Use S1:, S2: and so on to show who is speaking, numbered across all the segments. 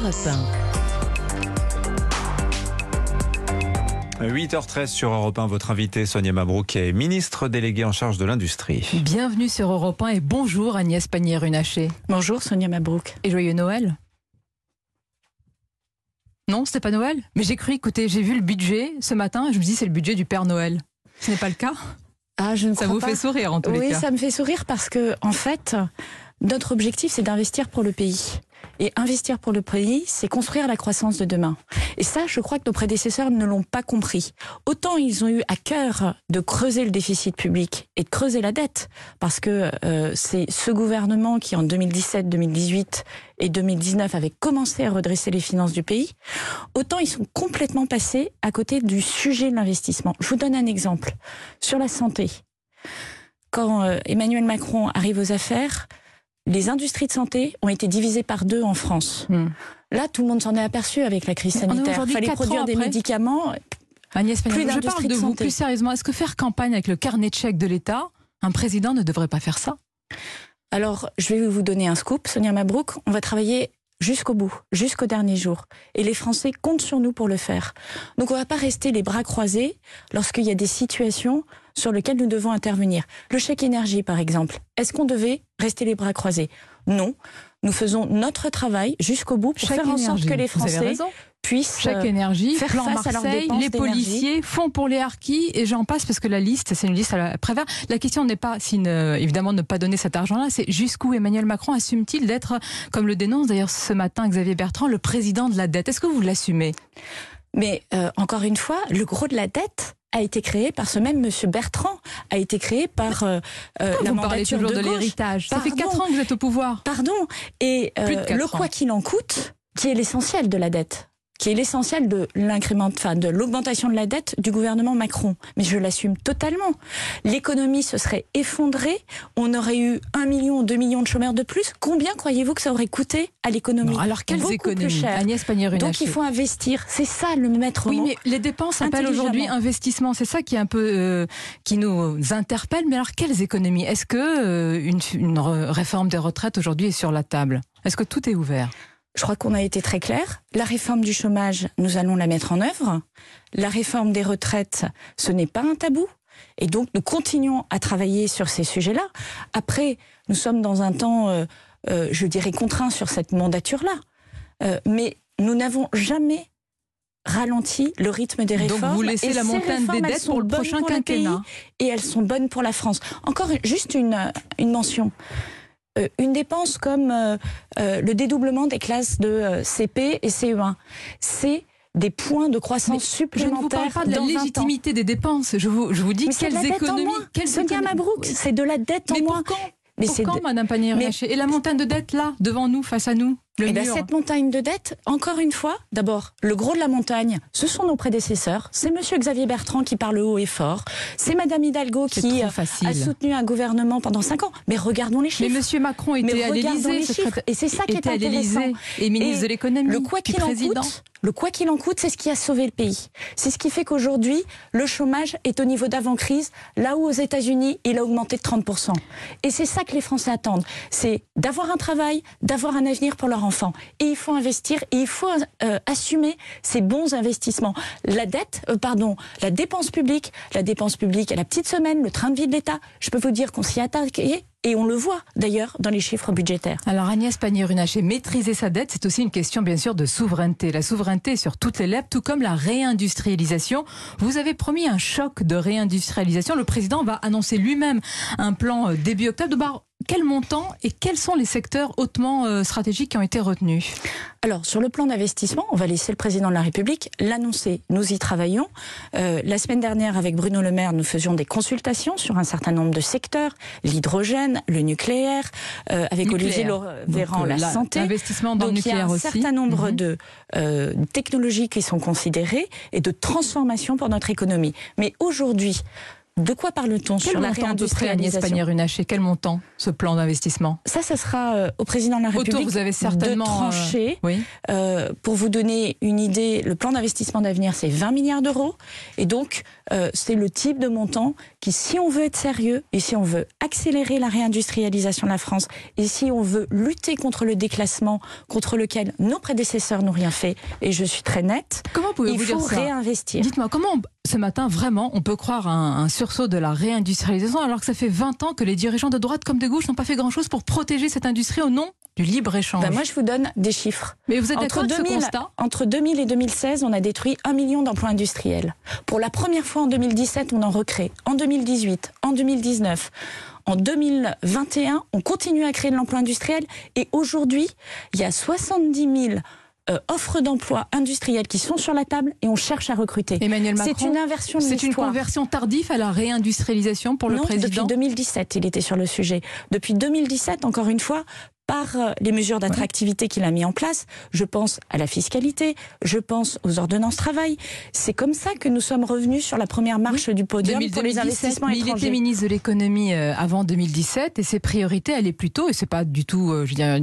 S1: Europe 1.
S2: 8h13 sur Europe 1, votre invitée Sonia Mabrouk est ministre déléguée en charge de l'industrie.
S1: Bienvenue sur Europe 1 et bonjour Agnès Pannier-Runacher.
S3: Bonjour Sonia Mabrouk.
S1: Et joyeux Noël. Non, c'était pas Noël. Mais j'ai cru, écoutez, j'ai vu le budget ce matin et je me dis c'est le budget du Père Noël. Ce n'est pas le cas?
S3: Je ne
S1: ça
S3: crois
S1: vous
S3: pas.
S1: Fait sourire en tous les cas.
S3: Oui, ça me fait sourire parce que, en fait, notre objectif c'est d'investir pour le pays. Et investir pour le pays, c'est construire la croissance de demain. Et ça, je crois que nos prédécesseurs ne l'ont pas compris. Autant ils ont eu à cœur de creuser le déficit public et de creuser la dette, parce que c'est ce gouvernement qui, en 2017, 2018 et 2019, avait commencé à redresser les finances du pays, autant ils sont complètement passés à côté du sujet de l'investissement. Je vous donne un exemple. Sur la santé, quand Emmanuel Macron arrive aux affaires, les industries de santé ont été divisées par 2 en France. Là, tout le monde s'en est aperçu avec la crise sanitaire. Il fallait produire des médicaments.
S1: Agnès Pannier, je parle de vous plus sérieusement. Est-ce que faire campagne avec le carnet de chèques de l'État, un président ne devrait pas faire ça?
S3: Alors, je vais vous donner un scoop, Sonia Mabrouk. On va travailler jusqu'au bout, jusqu'au dernier jour. Et les Français comptent sur nous pour le faire. Donc on ne va pas rester les bras croisés lorsqu'il y a des situations sur lesquelles nous devons intervenir. Le chèque énergie, par exemple. Est-ce qu'on devait rester les bras croisés? Non. Nous faisons notre travail jusqu'au bout pour faire en sorte que les Français puissent
S1: chèque énergie,
S3: faire
S1: plan
S3: face à leurs
S1: Marseille,
S3: dépenses
S1: les policiers, fonds pour les harkis, et j'en passe, parce que la liste, c'est une liste à la prévère. La question n'est pas, évidemment, de ne pas donner cet argent-là, c'est jusqu'où Emmanuel Macron assume-t-il d'être, comme le dénonce d'ailleurs ce matin Xavier Bertrand, le président de la dette? Est-ce que vous l'assumez?
S3: Mais encore une fois, le gros de la dette a été créé par ce même monsieur Bertrand, a été créé par la mandature
S1: de
S3: gauche.
S1: l'héritage. Ça fait 4 ans que vous êtes au pouvoir.
S3: Pardon. Et le quoi qu'il en coûte, qui est l'essentiel de la dette, qui est l'essentiel de de l'augmentation de la dette du gouvernement Macron. Mais je l'assume totalement. L'économie se serait effondrée, on aurait eu 1 million ou 2 millions de chômeurs de plus. Combien croyez-vous que ça aurait coûté à l'économie?
S1: Alors quelles
S3: Beaucoup
S1: économies,
S3: plus cher.
S1: Agnès Pannier-Runacher.
S3: Donc il faut investir, c'est ça le maître mot.
S1: Oui, mais les dépenses s'appellent aujourd'hui investissement. C'est ça qui est un peu qui nous interpelle. Mais alors quelles économies? Est-ce que une réforme des retraites aujourd'hui est sur la table? Est-ce que tout est ouvert?
S3: Je crois qu'on a été très clair. La réforme du chômage, nous allons la mettre en œuvre. La réforme des retraites, ce n'est pas un tabou. Et donc, nous continuons à travailler sur ces sujets-là. Après, nous sommes dans un temps, je dirais, contraint sur cette mandature-là. Mais nous n'avons jamais ralenti le rythme des réformes.
S1: Donc, vous laissez la montagne des dettes pour le prochain quinquennat.
S3: Et elles sont bonnes pour la France. Encore juste une mention. Une dépense comme le dédoublement des classes de CP et CE1, c'est des points de croissance supplémentaires.
S1: Je ne vous parle pas de la légitimité des dépenses. Je vous dis quelles économies.
S3: Sonia Mabrouk, c'est de la dette en moins.
S1: Mais pour quand, Madame Pannier-Runacher? Et la montagne de dette là, devant nous, face à nous?
S3: Cette montagne de dette, encore une fois, d'abord, le gros de la montagne, ce sont nos prédécesseurs. C'est monsieur Xavier Bertrand qui parle haut et fort. C'est madame Hidalgo qui a soutenu un gouvernement pendant 5 ans. Mais regardons les chiffres.
S1: Mais monsieur Macron était à l'Élysée.
S3: Et c'est ça qui est intéressant.
S1: Et ministre de l'économie,
S3: le quoi qu'il en coûte, le quoi qu'il en coûte, c'est ce qui a sauvé le pays. C'est ce qui fait qu'aujourd'hui, le chômage est au niveau d'avant-crise, là où aux États-Unis, il a augmenté de 30%. Et c'est ça que les Français attendent. C'est d'avoir un travail, d'avoir un avenir pour leurs enfants. Et il faut investir et il faut assumer ces bons investissements. La dépense publique à la petite semaine, le train de vie de l'État, je peux vous dire qu'on s'y attaquait. Et on le voit d'ailleurs dans les chiffres budgétaires.
S1: Alors Agnès Pannier-Runacher, maîtriser sa dette, c'est aussi une question bien sûr de souveraineté. La souveraineté sur toutes les lèvres, tout comme la réindustrialisation. Vous avez promis un choc de réindustrialisation. Le président va annoncer lui-même un plan début octobre. D'abord, quel montant et quels sont les secteurs hautement stratégiques qui ont été retenus?
S3: Alors, sur le plan d'investissement, on va laisser le président de la République l'annoncer. Nous y travaillons. La semaine dernière, avec Bruno Le Maire, nous faisions des consultations sur un certain nombre de secteurs. L'hydrogène, le nucléaire, avec Olivier Véran, la santé.
S1: L'investissement dans le nucléaire aussi.
S3: Il y a un certain nombre de technologies qui sont considérées et de transformations pour notre économie. Mais aujourd'hui, De quoi parle-t-on sur la réindustrialisation?
S1: Agnès Pannier-Runacher, quel montant, ce plan d'investissement?
S3: Ça sera au président de la République
S1: vous avez certainement,
S3: de trancher.
S1: Oui.
S3: Pour vous donner une idée, le plan d'investissement d'avenir, c'est 20 milliards d'euros. Et donc, c'est le type de montant qui, si on veut être sérieux, et si on veut accélérer la réindustrialisation de la France, et si on veut lutter contre le déclassement, contre lequel nos prédécesseurs n'ont rien fait, et je suis très nette, il faut réinvestir.
S1: Dites-moi, comment ce matin, vraiment, on peut croire à un sursaut de la réindustrialisation alors que ça fait 20 ans que les dirigeants de droite comme de gauche n'ont pas fait grand-chose pour protéger cette industrie au nom du libre-échange?
S3: Moi, je vous donne des chiffres.
S1: Mais vous êtes d'accord avec ce constat?
S3: Entre 2000 et 2016, on a détruit 1 million d'emplois industriels. Pour la première fois en 2017, on en recrée. En 2018, en 2019... En 2021, on continue à créer de l'emploi industriel et aujourd'hui, il y a 70 000 offres d'emploi industriels qui sont sur la table et on cherche à recruter.
S1: Emmanuel Macron,
S3: c'est une inversion de l'histoire.
S1: C'est une conversion tardive à la réindustrialisation pour le président?
S3: Depuis 2017, il était sur le sujet. Depuis 2017, encore une fois, par les mesures d'attractivité qu'il a mis en place, je pense à la fiscalité, je pense aux ordonnances travail. C'est comme ça que nous sommes revenus sur la première marche du podium pour les investissements étrangers.
S1: Il était ministre de l'économie avant 2017 et ses priorités allaient plutôt, et c'est pas du tout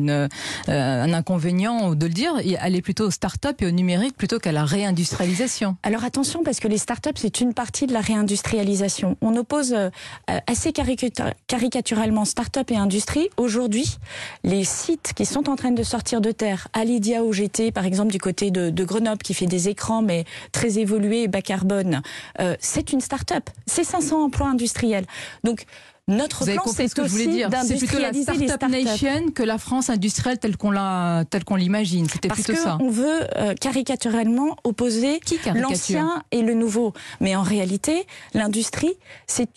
S1: un inconvénient de le dire, elle est plutôt aux start-up et au numérique plutôt qu'à la réindustrialisation.
S3: Alors attention, parce que les start-up, c'est une partie de la réindustrialisation. On oppose assez caricaturalement start-up et industrie. Aujourd'hui, les sites qui sont en train de sortir de terre, Alidia OGT, par exemple, du côté de Grenoble, qui fait des écrans, mais très évolués et bas carbone, c'est une start-up. C'est 500 emplois industriels. Donc, notre plan, c'est aussi d'industrialiser les start-up.
S1: Nation que la France industrielle telle qu'on l'imagine. C'était plutôt ça.
S3: Parce qu'on veut caricaturalement opposer l'ancien et le nouveau. Mais en réalité, l'industrie, c'est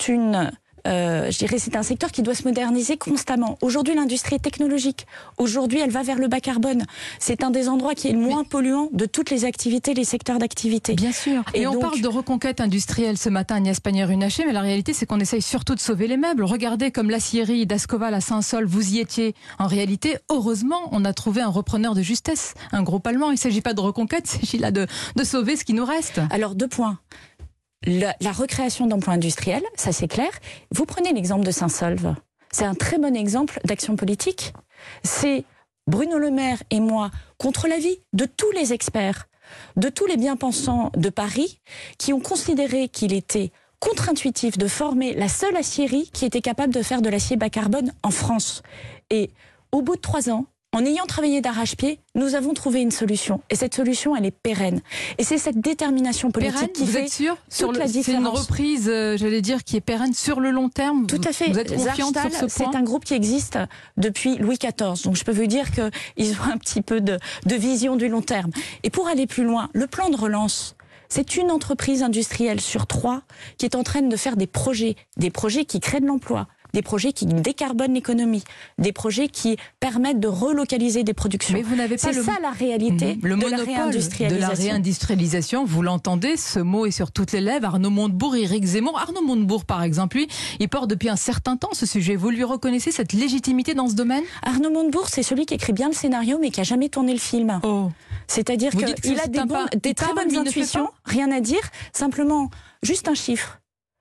S3: c'est un secteur qui doit se moderniser constamment. Aujourd'hui, l'industrie est technologique. Aujourd'hui, elle va vers le bas carbone. C'est un des endroits qui est le moins polluant de toutes les activités, les secteurs d'activité.
S1: Bien sûr. Et on parle de reconquête industrielle ce matin, Agnès Pannier-Runacher, mais la réalité, c'est qu'on essaye surtout de sauver les meubles. Regardez comme l'acierie d'Ascoval à Saint-Saul, vous y étiez. En réalité, heureusement, on a trouvé un repreneur de justesse, un groupe allemand. Il ne s'agit pas de reconquête, il s'agit là de sauver ce qui nous reste.
S3: Alors, 2 points. La recréation d'emplois industriels, ça c'est clair. Vous prenez l'exemple de Saint-Saulve. C'est un très bon exemple d'action politique. C'est Bruno Le Maire et moi contre l'avis de tous les experts, de tous les bien-pensants de Paris, qui ont considéré qu'il était contre-intuitif de former la seule aciérie qui était capable de faire de l'acier bas carbone en France. Et au bout de 3 ans, en ayant travaillé d'arrache-pied, nous avons trouvé une solution. Et cette solution, elle est pérenne. Et c'est cette détermination politique qui fait toute la différence.
S1: C'est une reprise, j'allais dire, qui est pérenne sur le long terme.
S3: Tout à fait.
S1: Vous êtes confiante sur ce point?
S3: C'est un groupe qui existe depuis Louis XIV. Donc je peux vous dire qu'ils ont un petit peu de vision du long terme. Et pour aller plus loin, le plan de relance, c'est une entreprise industrielle sur 3 qui est en train de faire des projets qui créent de l'emploi, des projets qui décarbonent l'économie, des projets qui permettent de relocaliser des productions.
S1: Mais vous n'avez pas
S3: ça la réalité
S1: de la réindustrialisation. De la réindustrialisation, vous l'entendez, ce mot est sur toutes les lèvres. Arnaud Montebourg, Éric Zemmour. Arnaud Montebourg, par exemple, lui, il porte depuis un certain temps ce sujet. Vous lui reconnaissez cette légitimité dans ce domaine?
S3: Arnaud Montebourg, c'est celui qui écrit bien le scénario, mais qui n'a jamais tourné le film.
S1: Oh.
S3: C'est-à-dire qu'il a des très bonnes intuitions, rien à dire, simplement juste un chiffre.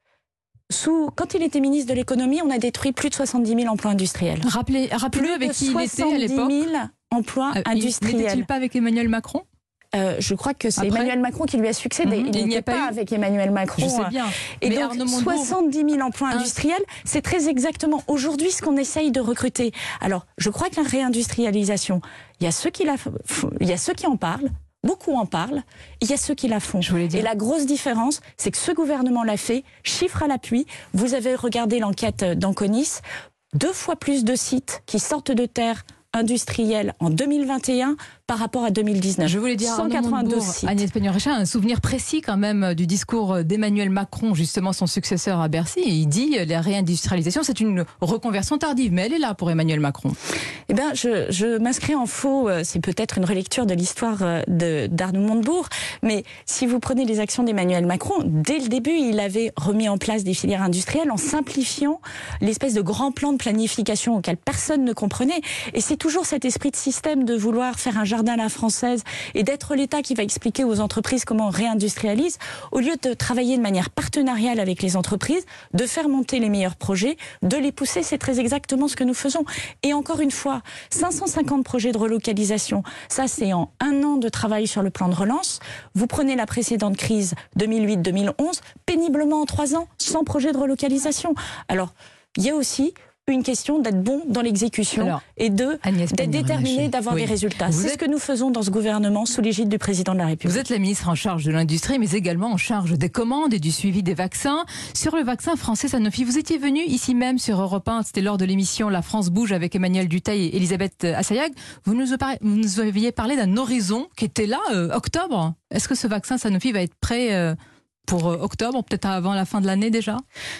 S3: Quand il était ministre de l'économie, on a détruit plus de 70 000 emplois industriels.
S1: Rappelez-le avec qui il était à l'époque.
S3: 70 000 emplois industriels.
S1: N'était-il pas avec Emmanuel Macron?
S3: Je crois que c'est Emmanuel Macron qui lui a succédé. Il n'y a pas avec Emmanuel Macron.
S1: Je sais bien.
S3: Et donc, 70 000 emplois industriels, c'est très exactement aujourd'hui ce qu'on essaye de recruter. Alors, je crois que la réindustrialisation, il y a ceux qui en parlent. Beaucoup en parlent, il y a ceux qui la font. Et la grosse différence, c'est que ce gouvernement l'a fait, chiffre à l'appui. Vous avez regardé l'enquête d'Anconis, 2 fois plus de sites qui sortent de terre industrielle en 2021 par rapport à 2019.
S1: Je voulais dire
S3: 182 sites.
S1: Agnès Pannier-Runacher a un souvenir précis quand même du discours d'Emmanuel Macron, justement son successeur à Bercy. Et il dit la réindustrialisation, c'est une reconversion tardive, mais elle est là pour Emmanuel Macron.
S3: Eh bien, je m'inscris en faux. C'est peut-être une relecture de l'histoire d'Arnaud Montebourg, mais si vous prenez les actions d'Emmanuel Macron, dès le début, il avait remis en place des filières industrielles en simplifiant l'espèce de grand plan de planification auquel personne ne comprenait. Et c'est toujours cet esprit de système de vouloir faire un jardin jardin à la française et d'être l'État qui va expliquer aux entreprises comment on réindustrialise, au lieu de travailler de manière partenariale avec les entreprises, de faire monter les meilleurs projets, de les pousser, c'est très exactement ce que nous faisons. Et encore une fois, 550 projets de relocalisation, ça c'est en 1 an de travail sur le plan de relance. Vous prenez la précédente crise 2008-2011, péniblement en 3 ans, 100 projets de relocalisation. Alors, il y a aussi une question d'être bon dans l'exécution et d'être déterminé, d'avoir des résultats. C'est ce que nous faisons dans ce gouvernement sous l'égide du président de la République.
S1: Vous êtes la ministre en charge de l'industrie, mais également en charge des commandes et du suivi des vaccins. Sur le vaccin français Sanofi, vous étiez venu ici même sur Europe 1, c'était lors de l'émission La France bouge avec Emmanuel Dutheil et Elisabeth Assayag. Vous nous aviez parlé d'un horizon qui était là, octobre. Est-ce que ce vaccin Sanofi va être prêt pour octobre, peut-être avant la fin de l'année déjà?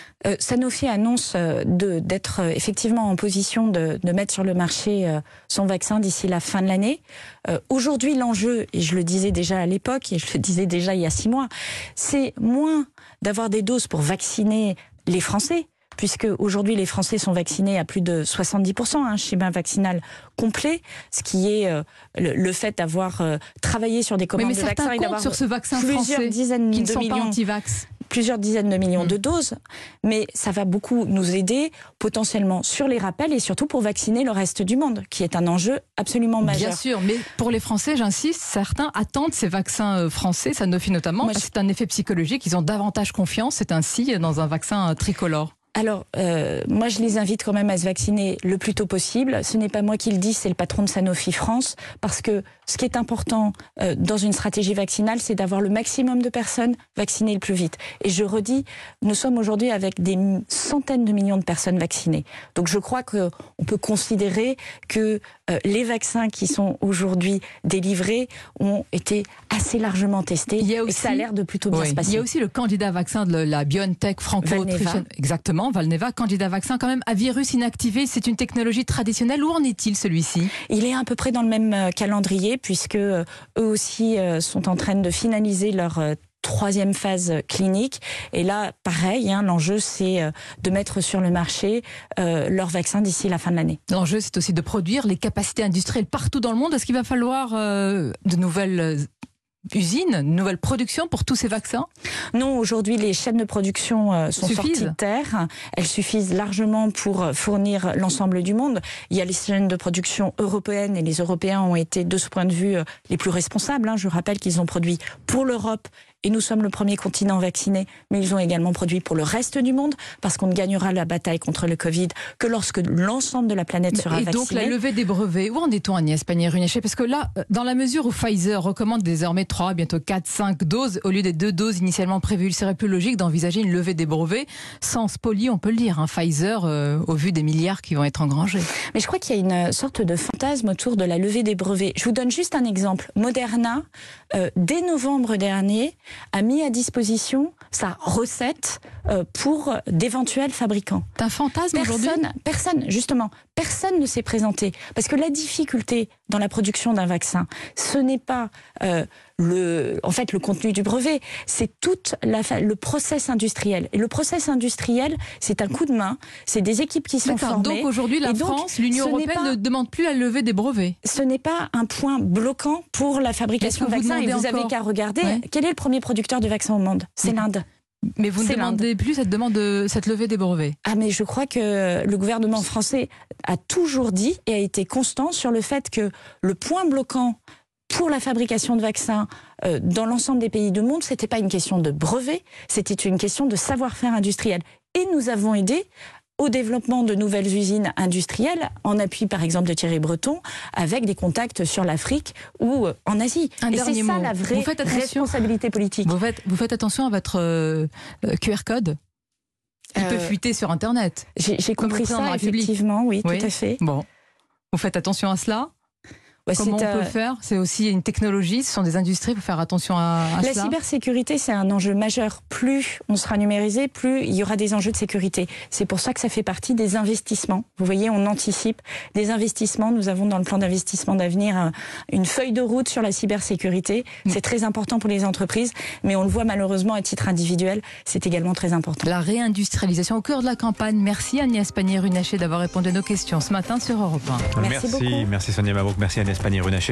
S3: Sanofi annonce d'être effectivement en position de mettre sur le marché son vaccin d'ici la fin de l'année. Aujourd'hui, l'enjeu, et je le disais déjà à l'époque, et je le disais déjà il y a 6 mois, c'est moins d'avoir des doses pour vacciner les Français, puisque aujourd'hui les Français sont vaccinés à plus de 70%, un schéma vaccinal complet, ce qui est le fait d'avoir travaillé sur des commandes de vaccins et d'avoir
S1: sur ce vaccin français qui ne sont pas anti-vax.
S3: Plusieurs dizaines de millions de doses, mais ça va beaucoup nous aider potentiellement sur les rappels et surtout pour vacciner le reste du monde, qui est un enjeu absolument majeur.
S1: Bien sûr, mais pour les Français, j'insiste, certains attendent ces vaccins français, Sanofi notamment, parce que c'est un effet psychologique, ils ont davantage confiance, c'est ainsi dans un vaccin tricolore.
S3: Alors, moi je les invite quand même à se vacciner le plus tôt possible. Ce n'est pas moi qui le dis, c'est le patron de Sanofi France, parce que ce qui est important dans une stratégie vaccinale, c'est d'avoir le maximum de personnes vaccinées le plus vite. Et je redis, nous sommes aujourd'hui avec des centaines de millions de personnes vaccinées. Donc je crois qu'on peut considérer que les vaccins qui sont aujourd'hui délivrés ont été assez largement testés et ça a l'air de plutôt bien se passer.
S1: Il y a aussi le candidat vaccin de la BioNTech franco-autrichienne. Exactement, Valneva, candidat vaccin quand même à virus inactivé. C'est une technologie traditionnelle. Où en est-il celui-ci? Il
S3: est à peu près dans le même calendrier puisque eux aussi sont en train de finaliser leur 3e phase clinique. Et là, pareil, l'enjeu, c'est de mettre sur le marché leur vaccin d'ici la fin de l'année.
S1: L'enjeu, c'est aussi de produire les capacités industrielles partout dans le monde. Est-ce qu'il va falloir de nouvelles usines, une nouvelle production pour tous ces vaccins?
S3: Non, aujourd'hui les chaînes de production sont sorties de terre. Elles suffisent largement pour fournir l'ensemble du monde. Il y a les chaînes de production européennes et les Européens ont été de ce point de vue les plus responsables. Je rappelle qu'ils ont produit pour l'Europe et nous sommes le premier continent vacciné, mais ils ont également produit pour le reste du monde, parce qu'on ne gagnera la bataille contre le Covid que lorsque l'ensemble de la planète sera vaccinée.
S1: Et donc la levée des brevets, où en est-on, Agnès Pannier-Runacher? Parce que là, dans la mesure où Pfizer recommande désormais 3, bientôt 4, 5 doses, au lieu des 2 doses initialement prévues, il serait plus logique d'envisager une levée des brevets sans spoiler, on peut le dire, Pfizer, au vu des milliards qui vont être engrangés.
S3: Mais je crois qu'il y a une sorte de fantasme autour de la levée des brevets. Je vous donne juste un exemple. Moderna, dès novembre dernier, a mis à disposition sa recette pour d'éventuels fabricants.
S1: C'est un fantasme aujourd'hui ?
S3: Personne ne s'est présenté. Parce que la difficulté dans la production d'un vaccin, ce n'est pas le contenu du brevet, c'est tout le process industriel. Et le process industriel, c'est un coup de main, c'est des équipes qui sont formées.
S1: Donc aujourd'hui, la France, l'Union européenne ne demande plus à lever des brevets.
S3: Ce n'est pas un point bloquant pour la fabrication de vaccins. Et vous avez qu'à regarder, quel est le premier producteur de vaccins au monde? C'est l'Inde.
S1: Mais vous ne demandez plus cette levée des brevets? Ah,
S3: mais je crois que le gouvernement français a toujours dit et a été constant sur le fait que le point bloquant pour la fabrication de vaccins dans l'ensemble des pays du monde, c'était pas une question de brevet, c'était une question de savoir-faire industriel. Et nous avons aidé au développement de nouvelles usines industrielles, en appui par exemple de Thierry Breton, avec des contacts sur l'Afrique ou en Asie. Et c'est ça la vraie responsabilité politique.
S1: Vous faites attention à votre QR code qui peut fuiter sur Internet.
S3: J'ai compris ça, effectivement, oui, tout à fait.
S1: Bon, vous faites attention à cela ? Comment on peut faire? C'est aussi une technologie, ce sont des industries, il faut faire attention à cela.
S3: La cybersécurité, c'est un enjeu majeur. Plus on sera numérisé, plus il y aura des enjeux de sécurité. C'est pour ça que ça fait partie des investissements. Vous voyez, on anticipe des investissements. Nous avons dans le plan d'investissement d'avenir une feuille de route sur la cybersécurité. C'est très important pour les entreprises, mais on le voit malheureusement à titre individuel, c'est également très important.
S1: La réindustrialisation au cœur de la campagne. Merci Agnès Pannier-Runacher d'avoir répondu à nos questions ce matin sur Europe 1.
S3: Merci beaucoup.
S2: Merci Sonia Mabrouk, merci Agnès Pannier-Runacher.